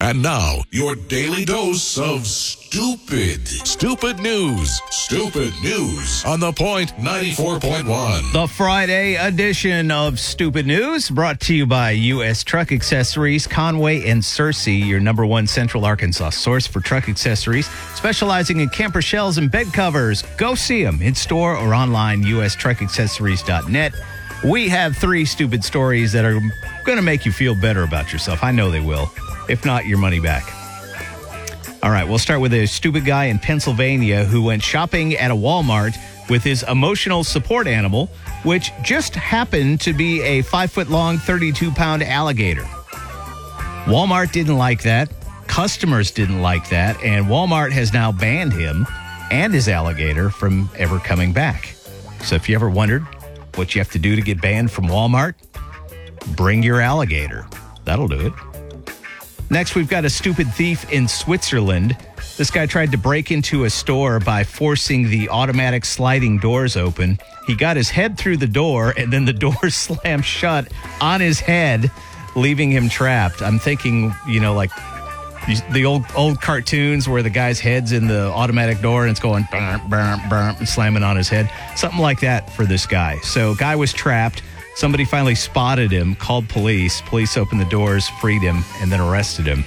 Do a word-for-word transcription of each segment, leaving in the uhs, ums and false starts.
And now, your daily dose of stupid. Stupid news. Stupid news on The Point ninety-four point one. The Friday edition of Stupid News, brought to you by U S Truck Accessories, Conway and Searcy, your number one Central Arkansas source for truck accessories, specializing in camper shells and bed covers. Go see them in store or online, U S truck accessories dot net. We have three stupid stories that are going to make you feel better about yourself. I know they will. If not, your money back. All right, we'll start with a stupid guy in Pennsylvania who went shopping at a Walmart with his emotional support animal, which just happened to be a five-foot-long, thirty-two pound alligator. Walmart didn't like that. Customers didn't like that. And Walmart has now banned him and his alligator from ever coming back. So if you ever wondered what you have to do to get banned from Walmart, bring your alligator. That'll do it. Next, we've got a stupid thief in Switzerland. This guy tried to break into a store by forcing the automatic sliding doors open. He got his head through the door, and then the door slammed shut on his head, leaving him trapped. I'm thinking, you know, like the old old cartoons where the guy's head's in the automatic door and it's going burm, burm, burm, and slamming on his head. Something like that for this guy. So guy was trapped. Somebody finally spotted him, called police. Police opened the doors, freed him, and then arrested him.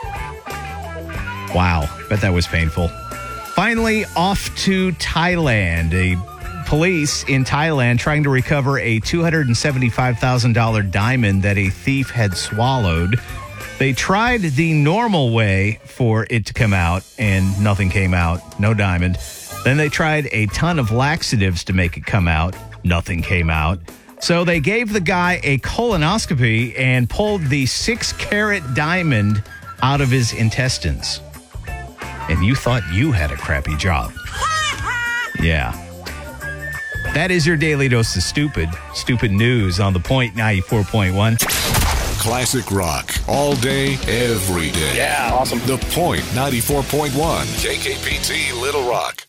Wow, bet that was painful. Finally, off to Thailand. A police in Thailand trying to recover a two hundred seventy-five thousand dollars diamond that a thief had swallowed. They tried the normal way for it to come out, and nothing came out. No diamond. Then they tried a ton of laxatives to make it come out. Nothing came out. So they gave the guy a colonoscopy and pulled the six-carat diamond out of his intestines. And you thought you had a crappy job. Yeah. That is your daily dose of stupid. Stupid news on The Point ninety-four point one. Classic rock. All day, every day. Yeah, awesome. The Point ninety-four point one. K K P T Little Rock.